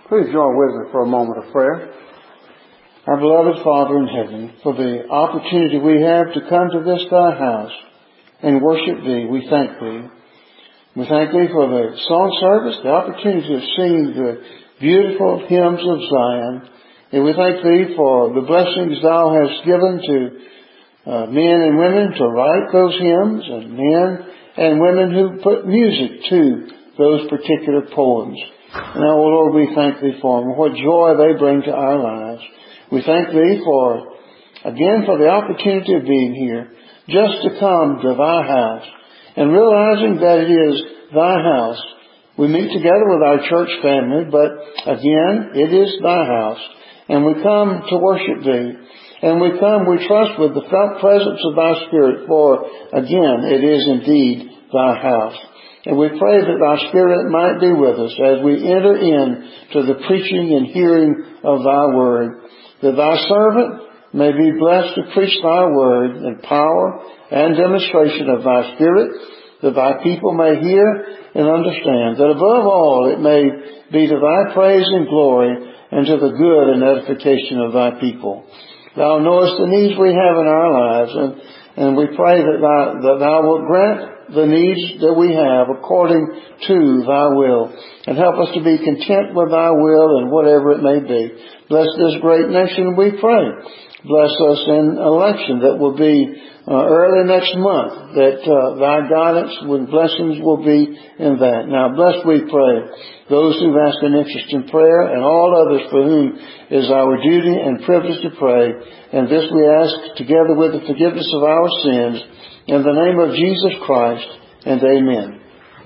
Please join with me for a moment of prayer. Our beloved Father in heaven, for the opportunity we have to come to this thy house and worship thee, we thank thee. We thank thee for the song service, the opportunity to sing the beautiful hymns of Zion. And we thank thee for the blessings thou hast given to men and women to write those hymns, and men and women who put music to those particular poems. And now, Lord, we thank thee for them, what joy they bring to our lives. We thank thee for the opportunity of being here, just to come to thy house, and realizing that it is thy house. We meet together with our church family, but again, it is thy house. And we come to worship thee. And we trust with the felt presence of thy Spirit, for again, it is indeed thy house. And we pray that thy Spirit might be with us as we enter in to the preaching and hearing of thy word, that thy servant may be blessed to preach thy word in power and demonstration of thy Spirit, that thy people may hear and understand, that above all it may be to thy praise and glory and to the good and edification of thy people. Thou knowest the needs we have in our lives, and we pray that thou wilt grant the needs that we have according to thy will, and help us to be content with thy will and whatever it may be. Bless this great nation, we pray. Bless us in election that will be early next month, that thy guidance with blessings will be in that. Now bless, we pray, those who've asked an interest in prayer, and all others for whom is our duty and privilege to pray. And this we ask together with the forgiveness of our sins, in the name of Jesus Christ, and amen.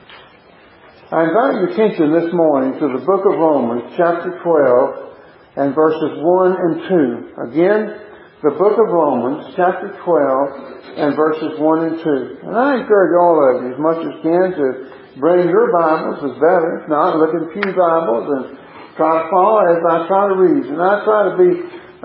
I invite your attention this morning to the book of Romans, chapter 12, and verses 1 and 2. Again, the book of Romans, chapter 12, and verses 1 and 2. And I encourage all of you, as much as can, to bring your Bibles as better. If not, look in pew Bibles and try to follow as I try to read. And I try to be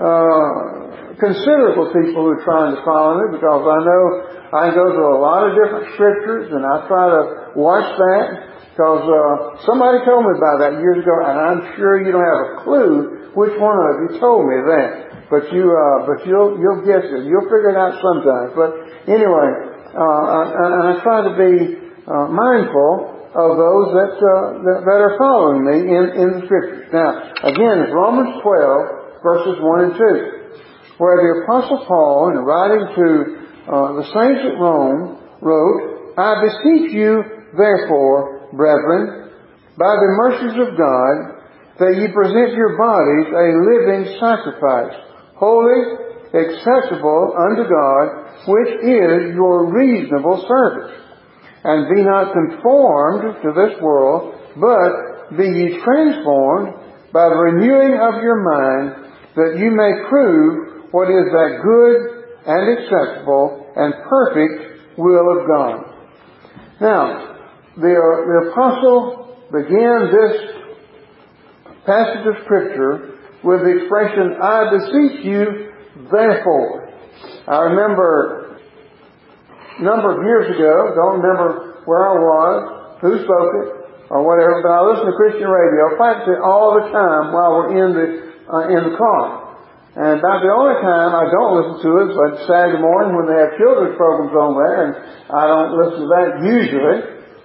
considerate of people who are trying to follow me, because I know I go to a lot of different scriptures, and I try to watch that, because somebody told me about that years ago, and I'm sure you don't have a clue which one of you told me that. But you'll guess it. You'll figure it out sometimes. But anyway, and I try to be mindful of those that are following me in the scriptures. Now, again, it's Romans 12, verses 1 and 2, where the Apostle Paul, in writing to the saints at Rome, wrote, I beseech you, therefore, brethren, by the mercies of God, that ye present your bodies a living sacrifice, holy, acceptable unto God, which is your reasonable service. And be not conformed to this world, but be ye transformed by the renewing of your mind, that you may prove what is that good and acceptable and perfect will of God. Now, the apostle began this passage of Scripture with the expression, I beseech you, therefore. I remember a number of years ago, don't remember where I was, who spoke it, or whatever, but I listened to Christian radio practically all the time while we're in the car. And about the only time I don't listen to it is like Saturday morning when they have children's programs on there, and I don't listen to that usually,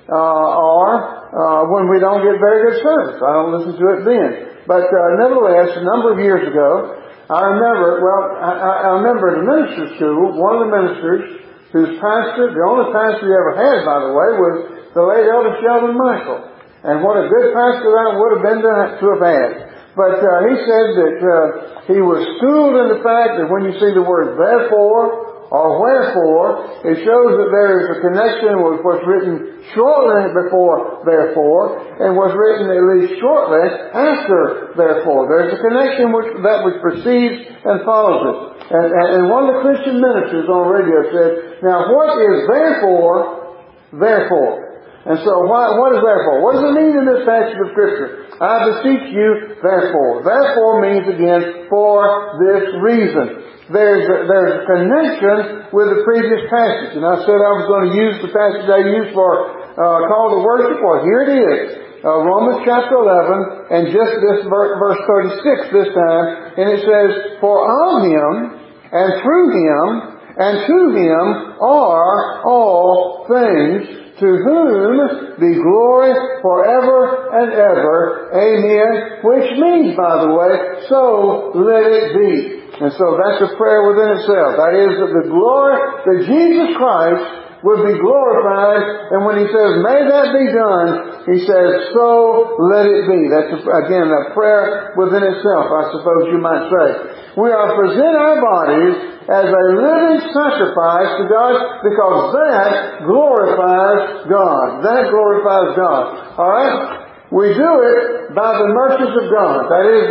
or when we don't get very good service. I don't listen to it then. But nevertheless, a number of years ago, I remember at a minister's school, one of the ministers whose pastor, the only pastor he ever had, by the way, was the late Elder Sheldon Michael. And what a good pastor that would have been to have had. But he said that he was schooled in the fact that when you see the word therefore or wherefore, it shows that there is a connection with what's written shortly before therefore, and what's written at least shortly after therefore. There's a connection which precedes and follows it. And one of the Christian ministers on radio said, now what is therefore? And so what is therefore? What does it mean in this passage of Scripture? I beseech you, therefore. Therefore means, again, for this reason. There's a connection with the previous passage. And I said I was going to use the passage I used for call to worship. Well, here it is. Romans chapter 11, and just this verse 36 this time, and it says, "For of Him, and through Him, and to Him are all things, to whom be glory forever and ever. Amen." Which means, by the way, so let it be. And so that's a prayer within itself. That is, that the glory, that Jesus Christ would be glorified. And when He says, "May that be done," He says, "So let it be." That's, again, a prayer within itself, I suppose you might say. We are to present our bodies as a living sacrifice to God, because that glorifies God. That glorifies God. Alright? We do it by the mercies of God. That is,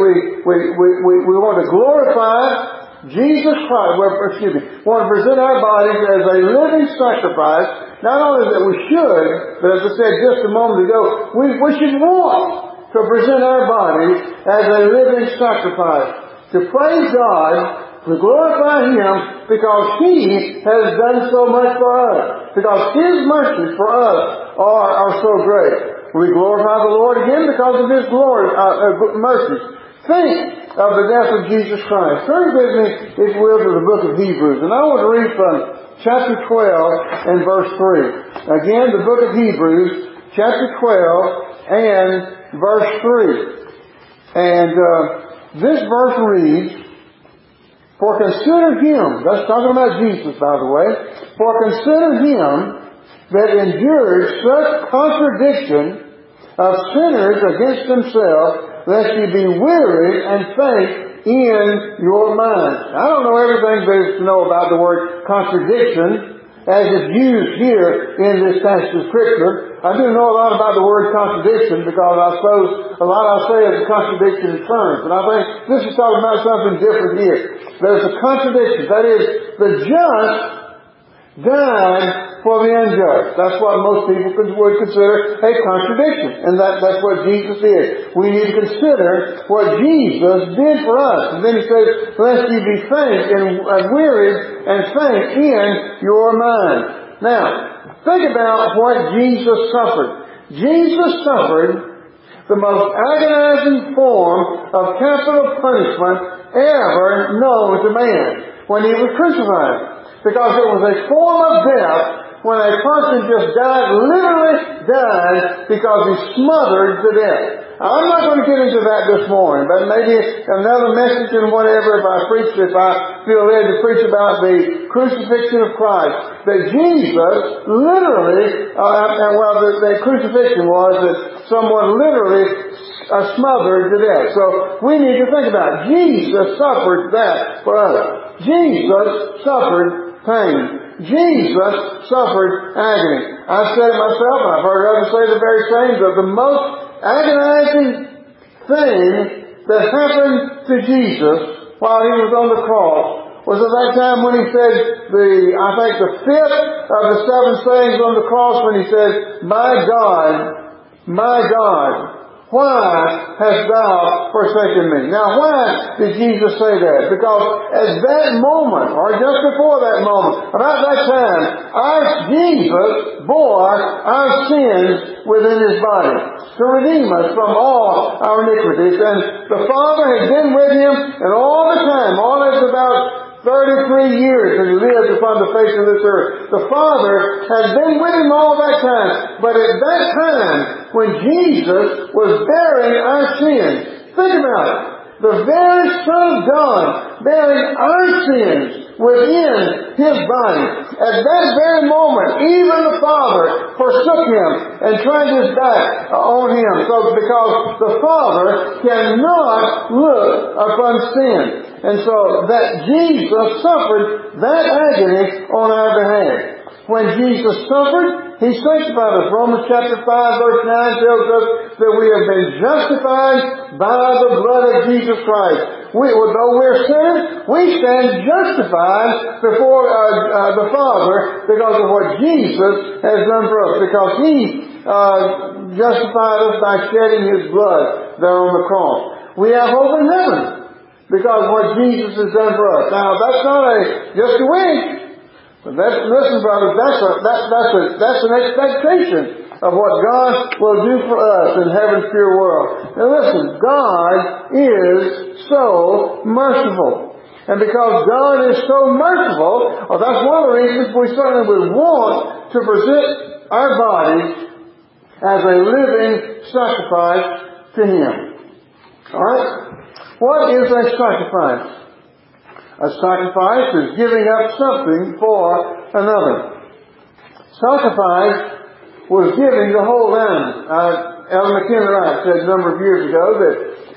we want to glorify Jesus Christ. We want to present our bodies as a living sacrifice. Not only that we should, but as I said just a moment ago, we should want to present our bodies as a living sacrifice. To praise God, to glorify Him, because He has done so much for us. Because His mercies for us are so great. We glorify the Lord again because of His glory, mercies. Think of the death of Jesus Christ. Turn with me, if you will, to the book of Hebrews. And I want to read from chapter 12 and verse 3. Again, the book of Hebrews, chapter 12 and verse 3. And this verse reads, "For consider Him," that's talking about Jesus, by the way, "for consider Him that endured such contradiction of sinners against Himself, lest ye be wearied and faint in your minds." I don't know everything there is to know about the word contradiction as it's used here in this passage of Scripture. I do know a lot about the word contradiction, because I suppose a lot I'll say is a contradiction in terms. And I think this is talking about something different here. There's a contradiction. That is, the just died for the unjust. That's what most people would consider a contradiction. And that's what Jesus did. We need to consider what Jesus did for us. And then He says, "Lest ye be faint and wearied and faint in your mind." Now, think about what Jesus suffered. Jesus suffered the most agonizing form of capital punishment ever known to man when He was crucified. Because it was a form of death when a person just literally died, because he smothered to death. Now, I'm not going to get into that this morning, but maybe another message and whatever, if I feel led to preach about the crucifixion of Christ, that Jesus literally, the crucifixion was that someone literally smothered to death. So we need to think about it. Jesus suffered that for us. Jesus suffered pain. Jesus suffered agony. I've said it myself, and I've heard others say the very same, that the most agonizing thing that happened to Jesus while He was on the cross was at that time when He said the fifth of the seven sayings on the cross, when He said, my God, why hast thou forsaken me?" Now, why did Jesus say that? Because at that moment, or just before that moment, about that time, Jesus bore our sins within His body to redeem us from all our iniquities. And the Father had been with Him, and all the time, all that's about 33 years that He lived upon the face of this earth. The Father had been with Him all that time. But at that time, when Jesus was bearing our sins, think about it. The very Son of God bearing our sins within His body. At that very moment, even the Father forsook Him and turned His back on Him. So, because the Father cannot look upon sin. And so that Jesus suffered that agony on our behalf. When Jesus suffered, He sanctified us. Romans chapter 5 verse 9 tells us that we have been justified by the blood of Jesus Christ. Though we're sinners, we stand justified before the Father because of what Jesus has done for us. Because He justified us by shedding His blood there on the cross. We have hope in heaven because of what Jesus has done for us. Now, that's not just a wish. But listen, brothers, that's an expectation of what God will do for us in heaven's pure world. Now listen, God is so merciful. And because God is so merciful, well, that's one of the reasons we certainly would want to present our bodies as a living sacrifice to Him. Alright? What is a sacrifice? A sacrifice is giving up something for another. Sacrifice was giving the whole animal. Ellen McKenna Wright said a number of years ago that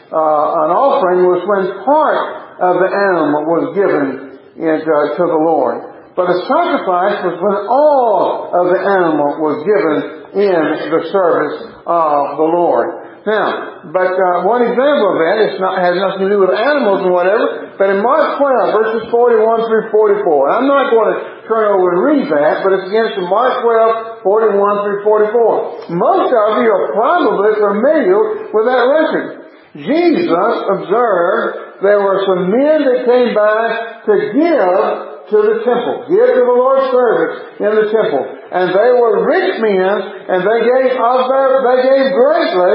an offering was when part of the animal was given to the Lord. But a sacrifice was when all of the animal was given in the service of the Lord. Now, but one example of that has nothing to do with animals and whatever, but in Mark 12, verses 41 through 44. I'm not going to turn over and read that, but it's against Mark 12, 41 through 44. Most of you are probably familiar with that record. Jesus observed there were some men that came by to give to the temple, give to the Lord's service in the temple. And they were rich men, and they gave greatly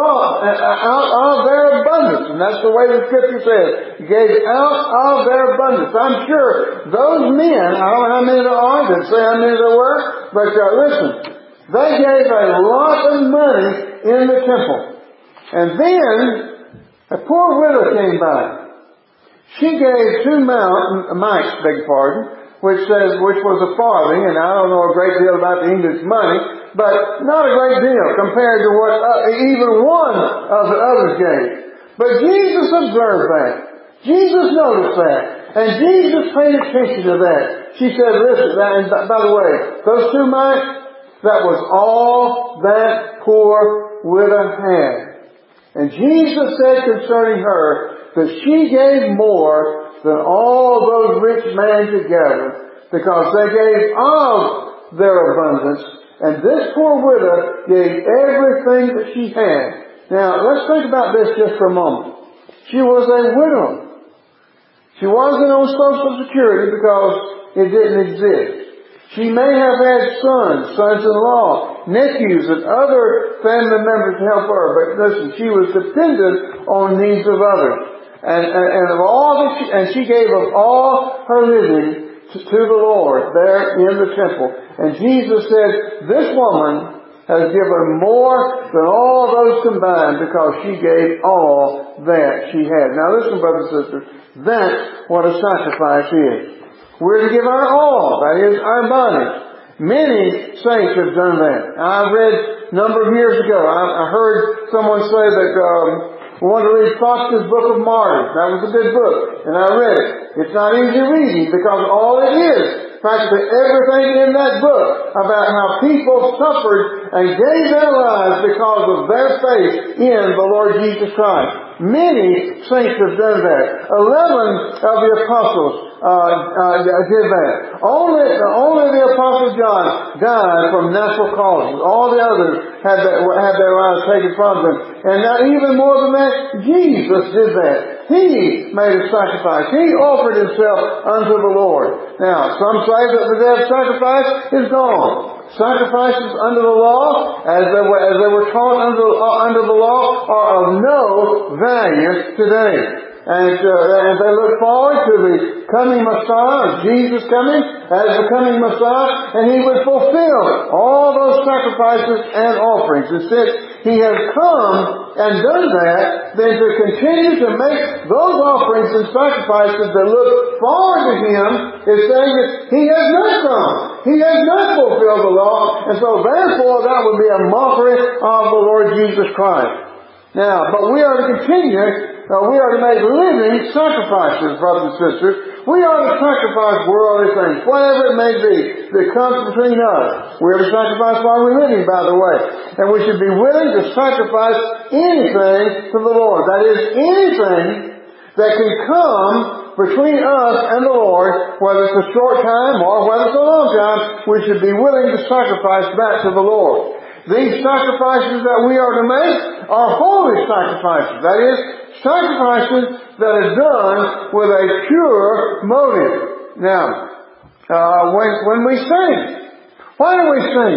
out of their abundance. And that's the way the Scripture says. Gave out of their abundance. I'm sure those men, I don't know how many there are, didn't say how many there were, but listen, they gave a lot of money in the temple. And then a poor widow came by. She gave 2 mites, which was a farthing, and I don't know a great deal about the English money, but not a great deal compared to what even one of the others gave. But Jesus observed that. Jesus noticed that. And Jesus paid attention to that. She said, listen, and by the way, those 2 mites, that was all that poor widow had. And Jesus said concerning her that she gave more than all those rich men together, because they gave of their abundance, and this poor widow gave everything that she had. Now, let's think about this just for a moment. She was a widow. She wasn't on Social Security because it didn't exist. She may have had sons-in-law, nephews, and other family members to help her. But listen, she was dependent on needs of others. And she gave of all her living to the Lord there in the temple. And Jesus said, this woman has given more than all those combined because she gave all that she had. Now listen, brothers and sisters, that's what a sacrifice is. We're to give our all, that is, our bodies. Many saints have done that. I read a number of years ago, I heard someone say that we want to read Fox's Book of Martyrs. That was a good book, and I read it. It's not easy reading because all it is, practically everything in that book about how people suffered and gave their lives because of their faith in the Lord Jesus Christ. Many saints have done that. 11 of the apostles did that. Only the Apostle John died from natural causes. All the others had their lives taken from them. And now even more than that, Jesus did that. He made a sacrifice. He offered Himself unto the Lord. Now, some say that the day of sacrifice is gone. Sacrifices under the law, as they were taught under the law, are of no value today. And they look forward to the coming Messiah, Jesus coming as the coming Messiah, and He would fulfill all those sacrifices and offerings. And since He has come and done that, then to continue to make those offerings and sacrifices that look forward to Him is saying that He has not come. He has not fulfilled the law, and so therefore that would be a mockery of the Lord Jesus Christ. Now, but we are to continue. We are to make living sacrifices, brothers and sisters. We are to sacrifice worldly things, whatever it may be, that comes between us. We are to sacrifice while we're living, by the way. And we should be willing to sacrifice anything to the Lord. That is, anything that can come between us and the Lord, whether it's a short time or whether it's a long time, we should be willing to sacrifice that to the Lord. These sacrifices that we are to make are holy sacrifices. That is, sacrifices that are done with a pure motive. Now, when we sing, why do we sing?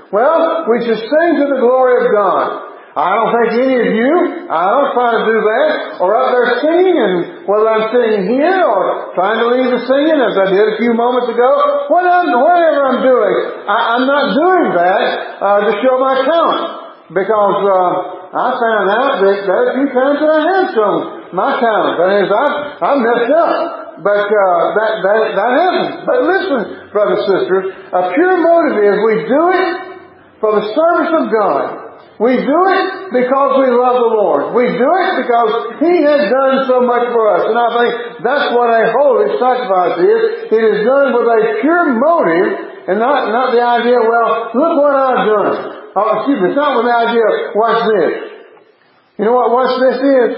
Well, we should sing to the glory of God. I don't think any of you, I don't try to do that, or up there singing, and whether I'm singing here or trying to lead the singing as I did a few moments ago, whatever I'm doing, I'm not doing that to show my talent. Because I found out that there are a few times that I have shown my talent. That is, I've messed up. But that happens. But listen, brothers and sisters, a pure motive is we do it for the service of God. We do it because we love the Lord. We do it because He has done so much for us. And I think that's what a holy sacrifice is. It is done with a pure motive and not the idea, well, look what I've done. It's not with the idea of, watch this. You know what watch this is?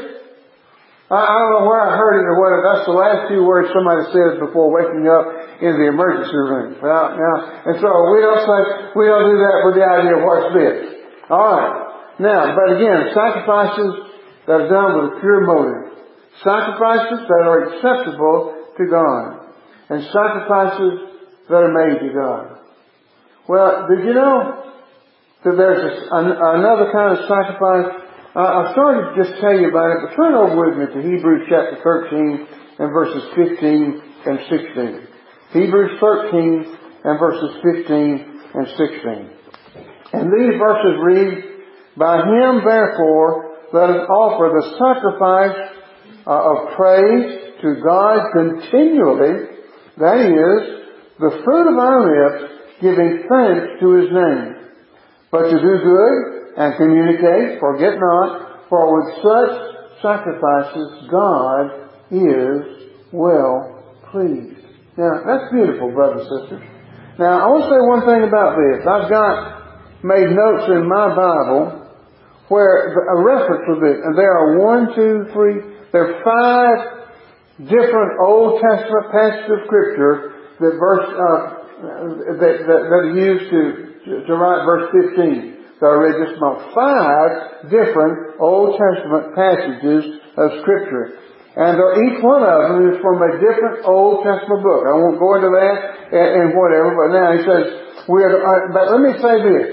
I don't know where I heard it or whether that's the last few words somebody says before waking up in the emergency room. And so we don't do that with the idea of watch this. Alright. Now, but again, sacrifices that are done with a pure motive. Sacrifices that are acceptable to God. And sacrifices that are made to God. Well, did you know that there's another kind of sacrifice? I started to just tell you about it, but turn over with me to Hebrews chapter 13 and verses 15 and 16. Hebrews 13 and verses 15 and 16. And these verses read, by Him therefore let us offer the sacrifice of praise to God continually, that is, the fruit of our lips, giving thanks to His name. But to do good and communicate, forget not, for with such sacrifices God is well pleased. Now, that's beautiful, brothers and sisters. Now, I want to say one thing about this. I've made notes in my Bible where a reference to this, and there are 5 different Old Testament passages of Scripture that are used to write verse 15. So I read just about 5 different Old Testament passages of Scripture. And each one of them is from a different Old Testament book. I won't go into that and whatever, but now he says, but let me say this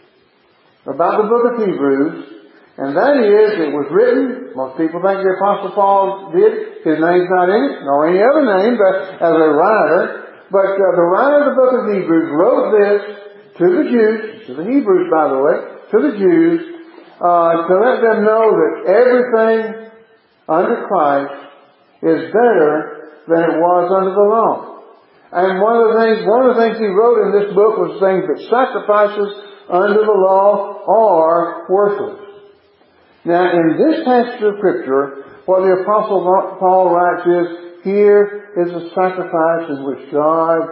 about the book of Hebrews, and that is, it was written, most people think the Apostle Paul did, his name's not in it, nor any other name, but as a writer, but the writer of the book of Hebrews wrote this to the Jews, to the Hebrews by the way, to the Jews, to let them know that everything under Christ is better than it was under the law. And one of the things he wrote in this book was saying that sacrifices under the law are worthless. Now, in this passage of Scripture, what the Apostle Paul writes is, here is a sacrifice in which God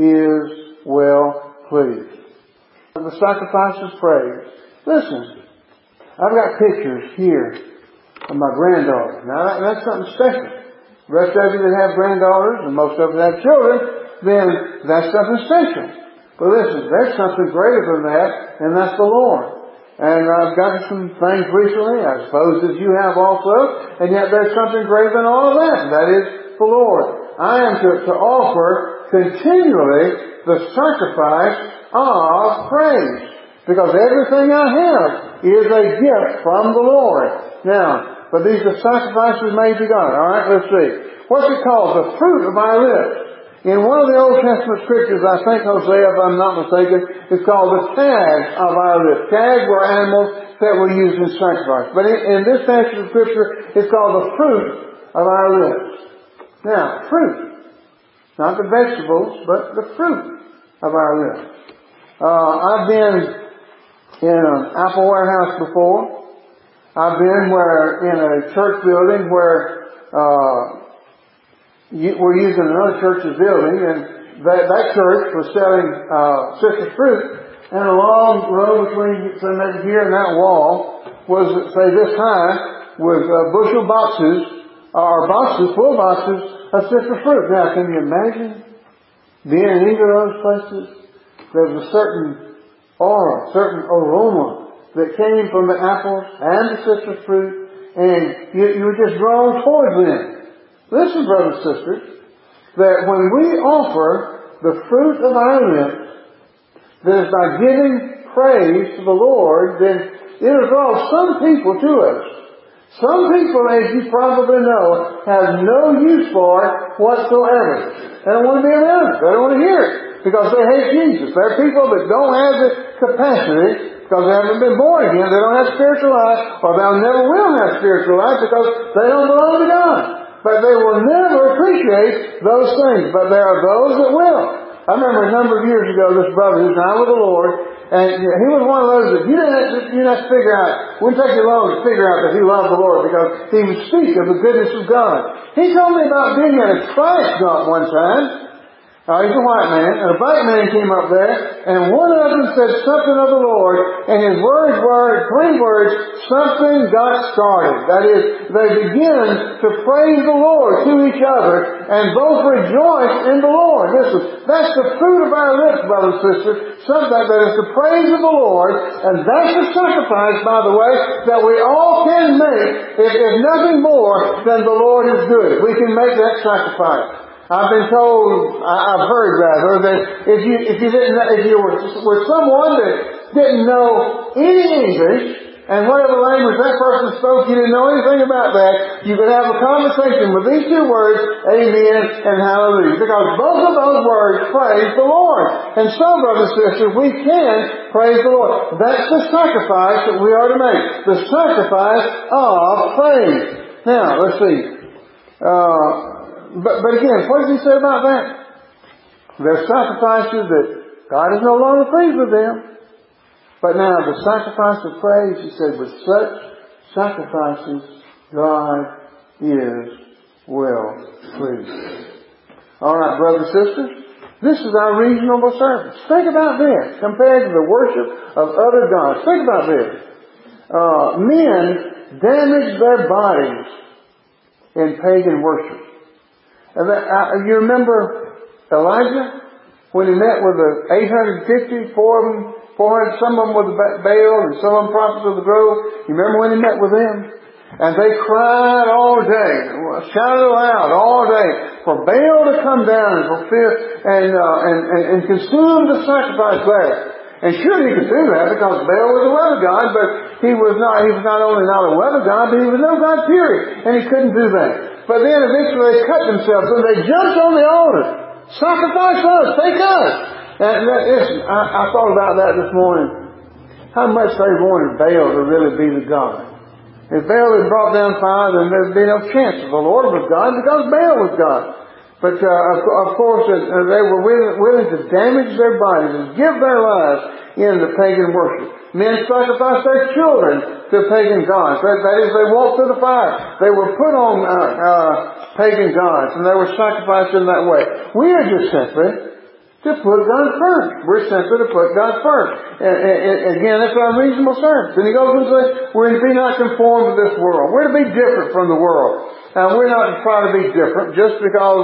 is well pleased. The sacrifice is praise. Listen, I've got pictures here of my granddaughter. Now, that's something special. The rest of you that have granddaughters, and most of you that have children, then that's something special. But listen, there's something greater than that, and that's the Lord. And I've gotten some things recently, I suppose as you have also, and yet there's something greater than all of that, and that is the Lord. I am to offer continually the sacrifice of praise, because everything I have is a gift from the Lord. Now, but these are sacrifices made to God. Alright, let's see. What's it called? The fruit of our lips. In one of the Old Testament scriptures, I think Hosea, if I'm not mistaken, it's called the tags of our lips. Tags were animals that were used in sacrifice. But in this passage of scripture, it's called the fruit of our lips. Now, fruit. Not the vegetables, but the fruit of our lips. I've been in an Apple warehouse before. I've been in a church building where we're using another church's building, and that church was selling citrus fruit, and a long row between maybe here and that wall was, say, this high, with bushel boxes, or full boxes of citrus fruit. Now, can you imagine being in either of those places? There was a certain aura, certain aroma that came from the apples and the citrus fruit, and you were just drawn towards them. Listen, brothers and sisters, that when we offer the fruit of our lips, that is by giving praise to the Lord, then it'll draw some people to us. Some people, as you probably know, have no use for it whatsoever. They don't want to be around it. They don't want to hear it because they hate Jesus. There are people that don't have the capacity because they haven't been born again. They don't have spiritual life, or they never will have spiritual life because they don't belong to God. But they will never appreciate those things. But there are those that will. I remember a number of years ago, this brother who's now with the Lord, and he was one of those that you didn't have to figure out. It wouldn't take you long to figure out that he loved the Lord because he would speak of the goodness of God. He told me about being at a trash dump one time. He's a white man, and a black man came up there, and one of them said something of the Lord, and his words were, 3 words, something got started. That is, they began to praise the Lord to each other, and both rejoiced in the Lord. Listen, that's the fruit of our lips, brothers and sisters, something that is the praise of the Lord, and that's the sacrifice, by the way, that we all can make, if nothing more than the Lord is good. We can make that sacrifice. I've been told, I've heard rather, that if you were someone that didn't know any English, and whatever language that person spoke, you didn't know anything about that, you could have a conversation with these 2 words, amen and hallelujah. Because both of those words praise the Lord. And so, brothers and sisters, we can praise the Lord. That's the sacrifice that we are to make. The sacrifice of praise. Now, let's see. But again, what does he say about that? There's sacrifices that God is no longer pleased with them. But now the sacrifice of praise, he said, with such sacrifices, God is well pleased. Alright, brothers and sisters, this is our reasonable service. Think about this compared to the worship of other gods. Think about this. Men damage their bodies in pagan worship. You remember Elijah? When he met with the 850, 400, some of them with Baal and some of them prophets of the grove. You remember when he met with them? And they cried all day, shouted aloud all day for Baal to come down and fulfill and consume the sacrifice there. And surely he could do that because Baal was a weather god, but he was not only not a weather god, but he was no god period. And he couldn't do that. But then eventually they cut themselves and they jumped on the altar. Sacrifice us, take us. And listen, I thought about that this morning. How much they wanted Baal to really be the God. If Baal had brought down fire, then there'd be no chance that the Lord was God because Baal was God. But of course, they were willing to damage their bodies and give their lives in the pagan worship. Men sacrificed their children to pagan gods. That is, they walked through the fire. They were put on pagan gods, and they were sacrificed in that way. We are just simply to put God first. We're simply to put God first. And again, that's our reasonable service. And he goes and says, we're to be not conformed to this world. We're to be different from the world. Now, we're not to try to be different just because,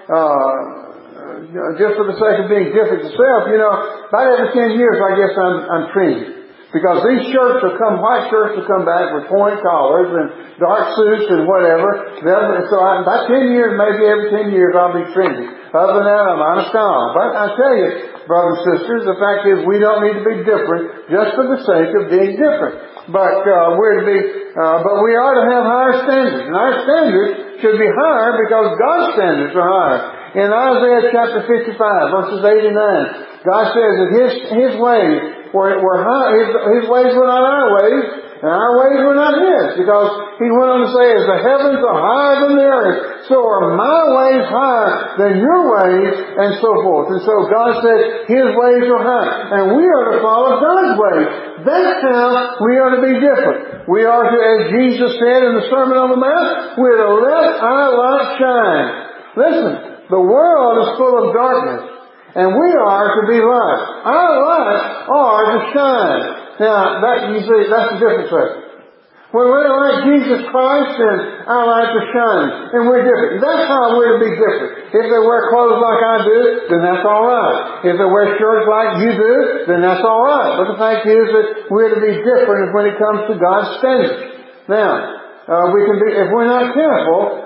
just for the sake of being different itself. You know, about every 10 years, I guess I'm trendy. Because these shirts will come, white shirts will come back with pointed collars and dark suits and whatever. So about 10 years, maybe every 10 years, I'll be trendy. Other than that, I'm on a style. But I tell you, brothers and sisters, the fact is we don't need to be different just for the sake of being different. But but we are to have higher standards. And our standards should be higher because God's standards are higher. In Isaiah chapter 55, verses 8 and 9, God says that His ways were high, His ways were not our ways, and our ways were not His. Because He went on to say, as the heavens are higher than the earth, so are my ways higher than your ways, and so forth. And so God said His ways are high, and we are to follow God's ways. That's how we are to be different. We are to, as Jesus said in the Sermon on the Mount, we're to let our light shine. Listen, the world is full of darkness. And we are to be light. Our lights are to shine. Now, you see, that's the difference there. When we're like Jesus Christ, then our lights are shining. And we're different. That's how we're to be different. If they wear clothes like I do, then that's alright. If they wear shirts like you do, then that's alright. But the fact is that we're to be different when it comes to God's standards. Now, if we're not careful,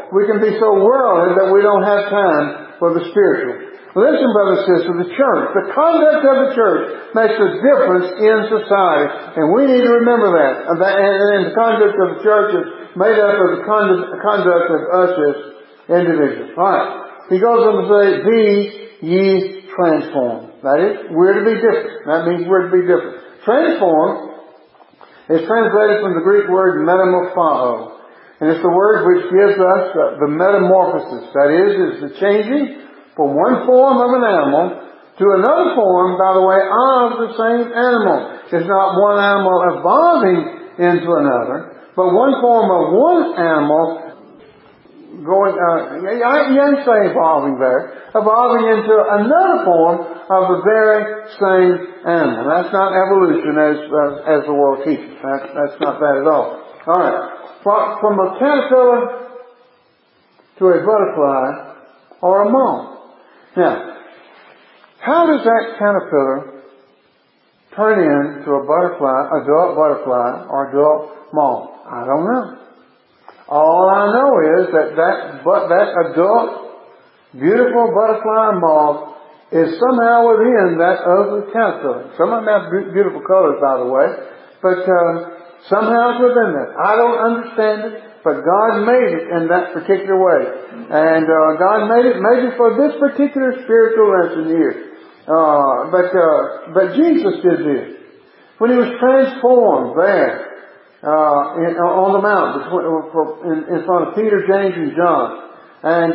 we can be so worldly that we don't have time for the spiritual. Listen, brothers and sisters, the church, the conduct of the church makes a difference in society. And we need to remember that. And the conduct of the church is made up of the conduct of us as individuals. Alright. He goes on to say, be ye transformed. That is, we're to be different. That means we're to be different. Transformed is translated from the Greek word metamorpho. And it's the word which gives us the metamorphosis. That is the changing from one form of an animal to another form, by the way, of the same animal. It's not one animal evolving into another, but one form of one animal going, you ain't say evolving there, evolving into another form of the very same animal. That's not evolution as the world teaches. That's not that at all. Alright. From a caterpillar to a butterfly or a moth. Now, how does that caterpillar turn into a butterfly, adult butterfly, or adult moth? I don't know. All I know is that adult, beautiful butterfly moth is somehow within that ugly caterpillar. Some of them have beautiful colors, by the way, but somehow it's within that. I don't understand it, but God made it in that particular way. And God made it maybe for this particular spiritual lesson here. But Jesus did this. When He was transformed there, on the mountain, in front of Peter, James, and John. And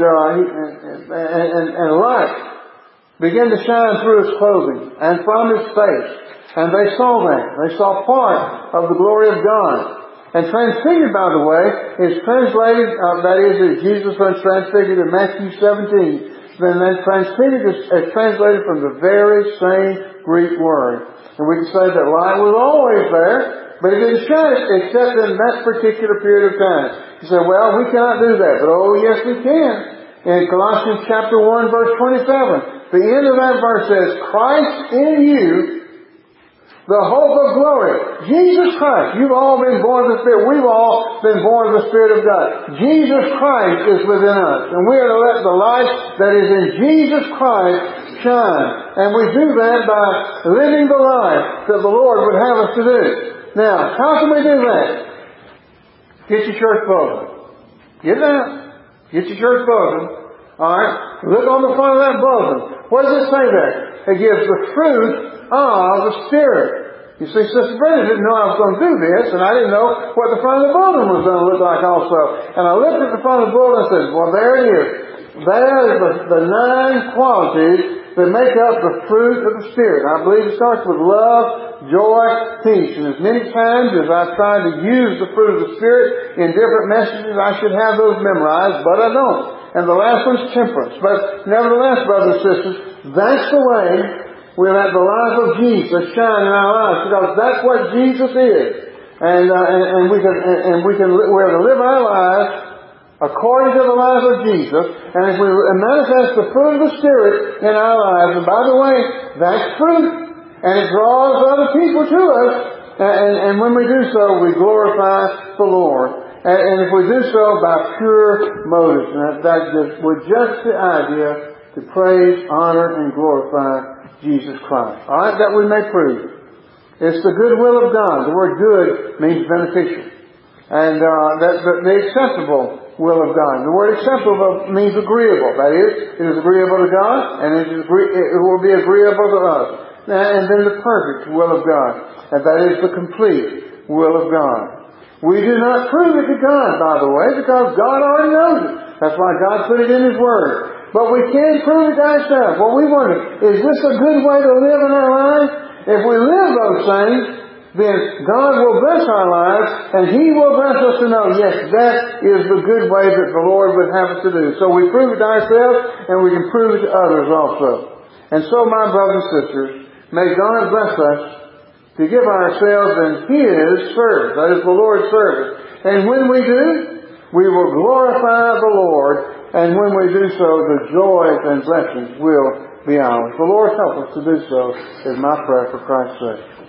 light began to shine through His clothing and from His face. And they saw that. They saw part of the glory of God. And transfigured, by the way, is translated, that is, as Jesus was transfigured in Matthew 17. Then transfigured is translated from the very same Greek word. And we can say that light was always there, but it didn't shine except in that particular period of time. You say, well, we cannot do that. But oh, yes, we can. In Colossians chapter 1, verse 27, the end of that verse says, Christ in you, the hope of glory. Jesus Christ. You've all been born of the Spirit. We've all been born of the Spirit of God. Jesus Christ is within us. And we are to let the light that is in Jesus Christ shine. And we do that by living the life that the Lord would have us to do. Now, how can we do that? Get your church bulletin. Get it out. Get your church bulletin. Alright? Look on the front of that bulletin. What does it say there? It gives the fruit of the Spirit. You see, Sister Brenda didn't know I was going to do this, and I didn't know what the front of the bulletin was going to look like also. And I looked at the front of the bulletin and said, well, there it is. There is the 9 qualities that make up the fruit of the Spirit. And I believe it starts with love, joy, peace. And as many times as I've tried to use the fruit of the Spirit in different messages, I should have those memorized, but I don't. And the last one's temperance. But nevertheless, brothers and sisters, that's the way we let the life of Jesus shine in our lives, because that's what Jesus is. And we're to live our lives according to the life of Jesus. And if we manifest the fruit of the Spirit in our lives, and by the way, that's fruit, and it draws other people to us. And when we do so, we glorify the Lord. And if we do so by pure motives, and we're just the idea to praise, honor, and glorify Jesus Christ. Alright, that we may prove. It's the good will of God. The word good means beneficial. And the acceptable will of God. The word acceptable means agreeable. That is, it is agreeable to God, and it will be agreeable to us. And then the perfect will of God. And that is the complete will of God. We do not prove it to God, by the way, because God already knows it. That's why God put it in His Word. But we can't prove it to ourselves. Well, we wonder, is this a good way to live in our life? If we live those things, then God will bless our lives, and He will bless us to know, yes, that is the good way that the Lord would have us to do. So we prove it to ourselves, and we can prove it to others also. And so, my brothers and sisters, may God bless us to give ourselves in His service. That is the Lord's service. And when we do, we will glorify the Lord. And when we do so, the joys and blessings will be ours. The Lord help us to do so is my prayer for Christ's sake.